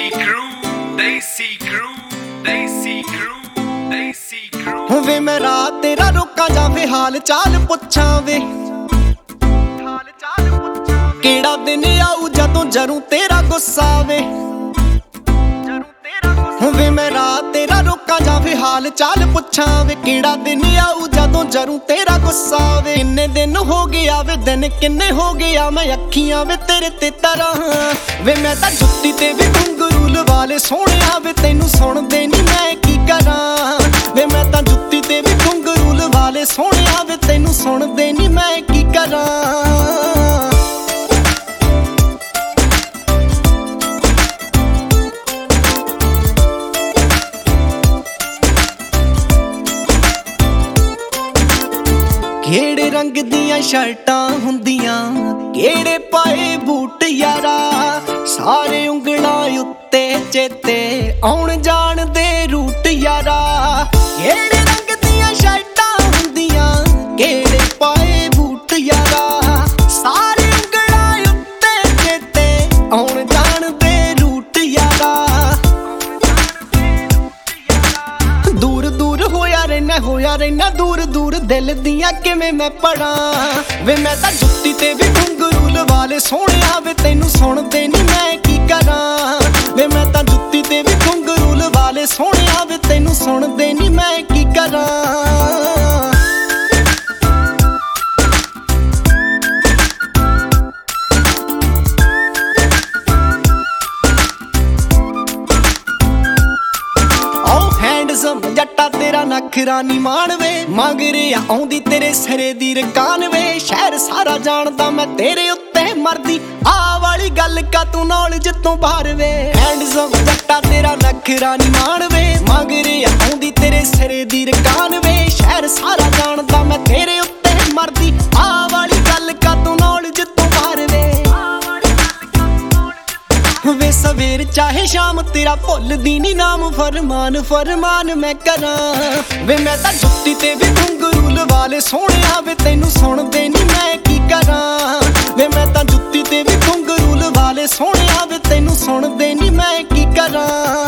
ਵੇ ਮੈਂ ਰਾਤ ਤੇਰਾ ਰੋਕਾਂ ਜਾਂ ਵੇ ਹਾਲ ਚਾਲ ਪੁੱਛਾਂ ਵੇ ਕਿਹੜਾ ਦਿਨ ਆਊ ਜਦੋਂ ਜਰੂ ਤੇਰਾ ਗੁੱਸਾ ਵੇ ਵੇ ਮੈਂ ਰਾਤ ਤੇਰਾ ਰੋਕਾਂ ਜਾਂ ਵੇ ਹਾਲ ਚਾਲ ਪੁੱਛਾਂ ਵੇ ਕਿਹੜਾ ਦਿਨ ਆਊ ਜਦੋਂ ਜਰੂ ਤੇਰਾ ਗੁੱਸਾ ਵੇ ਕਿੰਨੇ ਦਿਨ ਹੋ ਗਿਆ ਵੇ ਦਿਨ ਕਿੰਨੇ ਹੋ ਗਿਆ ਮੈਂ ਅੱਖੀਆਂ ਵੇ ਤੇਰੇ ਤੇ ਤਰਾਂ ਵੇ ਮੈਂ ਤਾਂ ਜੁੱਤੀ ਤੇ ਵੀ ਘੁੰਗਰੂ ਲਵਾ ਲੇ ਸੋਹਣਿਆ ਵੇ ਤੈਨੂੰ ਸੁਣਦੇ ਨੀ ਮੈਂ ਕੀ ਕਰਾਂ ਵੇ ਮੈਂ ਤਾਂ ਜੁੱਤੀ ਤੇ ਵੀ ਘੁੰਗਰੂ ਲਵਾ ਲੇ ਸੋਹਣਿਆ ਵੇ ਤੈਨੂੰ ਸੁਣਦੇ ਨੀ ਮੈਂ ਕੀ ਕਰਾਂ ਕਿਹੜੇ ਰੰਗ ਦੀਆਂ ਸ਼ਰਟਾਂ ਹੁੰਦੀਆਂ ਕਿਹੜੇ ਪਾਏ ਬੂਟ ਯਾਰਾ ਸਾਰੇ ਉਂਗਲਾਂ ਉੱਤੇ ਚੇਤੇ ਆਉਣ ਜਾਣ ਦੇ ਰੂਟ ਯਾਰਾ ਕਿਹੜੇ ਰੰਗ ਦੀਆਂ ਸ਼ਰਟਾਂ ਹੁੰਦੀਆਂ ਕਿਹੜੇ ਪਾਏ ਬੂਟ ਯਾਰਾ ਸਾਰੇ ਉਂਗਲਾਂ ਉੱਤੇ ਚੇਤੇ ਆਉਣ ਜਾਣ ਦੇ ਰੂਟ ਯਾਰਾ ਦੂਰ ਦੂਰ ਹੋਇਆ ਰਹਿਣਾ ਦੂਰ ਦੂਰ ਦਿਲ ਦੀਆਂ ਕਿਵੇਂ ਮੈਂ ਪੜਾਂ ਵੇ ਮੈਂ ਤਾਂ ਜੁੱਤੀ ਤੇ ਵੀ ਘੁੰਗਰੂ ਲਵਾ ਲੇ ਸੋਹਣਿਆ ਵੇ ਤੈਨੂੰ ਸੁਣਦੇ ਨੀ ਮੈਂ ਕੀ ਕਰਾਂ ਵੇ ਮੈਂ ਤਾਂ ਜੁੱਤੀ ਤੇ ਵੀ ਘੁੰਗਰੂ ਲਵਾ ਲੇ ਸੋਹਣਿਆ ਵੇ ਤੈਨੂੰ ਸੁਣਦੇ ਨੀ ਮੈਂ ਕੀ ਕਰਾਂ ਜੱਟਾ ਤੇਰਾ ਨਖਰਾ ਨੀ ਮਾਣਵੇ ਮਗਰੇ ਆਉਂਦੀ ਤੇਰੇ ਸਿਰੇ ਦੀ ਰਕਾਨ ਵੇ ਸ਼ਹਿਰ ਸਾਰਾ ਜਾਣਦਾ ਮੈਂ ਤੇਰੇ ਉੱਤੇ ਮਰਦੀ ਆ ਵਾਲੀ ਗੱਲ ਕਾ ਤੂੰ ਨੌਲੇਜ ਤੋਂ ਬਾਹਰ ਵੇ ਹੈਂਡਸਮ ਜੱਟਾ ਤੇਰਾ ਨਖਰਾ ਨੀ ਮਾਣਵੇ ਮਗਰੇ ਆਉਂਦੀ ਤੇਰੇ ਸਿਰੇ ਦੀ ਰਕਾਨ ਵੇ ਸ਼ਹਿਰ ਸਾਰਾ ਜਾਣਦਾ ਮੈਂ ਤੇਰੇ ਉੱਤੇ ਮਰਦੀ ਆ ਵਾਲੀ ਗੱਲ ਕਾ ਤੂੰ ਨੌਲੇਜ ਤੋਂ ਬਾਹਰ ਵੇ ਸਵੇਰ ਚਾਹੇ ਸ਼ਾਮ ਤੇਰਾ ਭੁੱਲਦੀ ਨੀ ਨਾਮ ਫਰਮਾਨ ਫਰਮਾਨ ਮੈਂ ਕਰਾਂ ਵੇ ਮੈਂ ਤਾਂ ਜੁੱਤੀ ਤੇ ਵੀ ਘੁੰਗਰੂ ਲਵਾ ਲੇ ਸੋਹਣਿਆ ਵੇ ਤੈਨੂੰ ਸੁਣਦੇ ਨੀ ਮੈਂ ਕੀ ਕਰਾਂ ਵੇ ਮੈਂ ਤਾਂ ਜੁੱਤੀ ਤੇ ਵੀ ਘੁੰਗਰੂ ਲਵਾ ਲੇ ਸੋਹਣਿਆ ਵੇ ਤੈਨੂੰ ਸੁਣਦੇ ਨੀ ਮੈਂ ਕੀ ਕਰਾਂ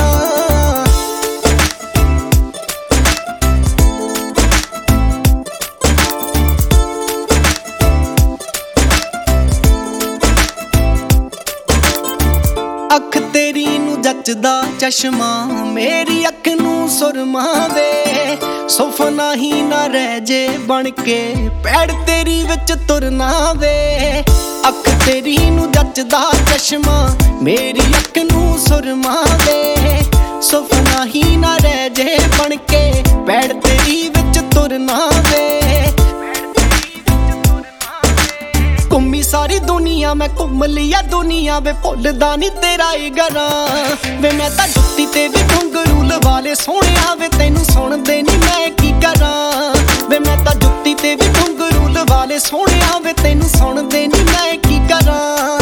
ਅੱਖ ਤੇਰੀ ਨੂੰ ਜੱਚਦਾ ਚਸ਼ਮਾ ਮੇਰੀ ਅੱਖ ਨੂੰ ਸੁਰਮਾ ਵੇ ਸੁਫਨਾ ਹੀ ਨਾ ਰਹਿ ਜੇ ਬਣ ਕੇ ਪੈੜ ਤੇਰੀ ਵਿੱਚ ਤੁਰਨਾ ਵੇ ਅੱਖ ਤੇਰੀ ਨੂੰ ਜੱਚਦਾ ਚਸ਼ਮਾ ਮੇਰੀ ਅੱਖ ਨੂੰ ਸੁਰਮਾ ਵੇ ਸੁਫਨਾ ਹੀ ਨਾ ਰਹਿ ਜੇ ਬਣ ਕੇ ਪੈੜ ਤੇਰੀ ਵਿੱਚ ਤੁਰਨਾ ਵੇ ਘੁੰਮੀ ਸਾਰੀ ਦੁਨੀਆ ਮੈਂ ਘੁੰਮ ਲਿਆ ਦੁਨੀਆ ਵੇ ਭੁੱਲਦਾ ਨੀ ਤੇਰਾ ਏ ਗਰਾਂ ਵੇ ਮੈਂ ਤਾਂ ਜੁੱਤੀ ਤੇ ਵੀ ਘੁੰਗਰੂ ਲਵਾ ਲੇ ਸੋਹਣਿਆ ਵੇ ਤੈਨੂੰ ਸੁਣਦੇ ਨੀ ਮੈਂ ਕੀ ਕਰਾਂ ਵੇ ਮੈਂ ਤਾਂ ਜੁੱਤੀ ਤੇ ਵੀ ਘੁੰਗਰੂ ਲਵਾ ਲੇ ਸੋਹਣਿਆ ਵੇ ਤੈਨੂੰ ਸੁਣਦੇ ਨੀ ਮੈਂ ਕੀ ਕਰਾਂ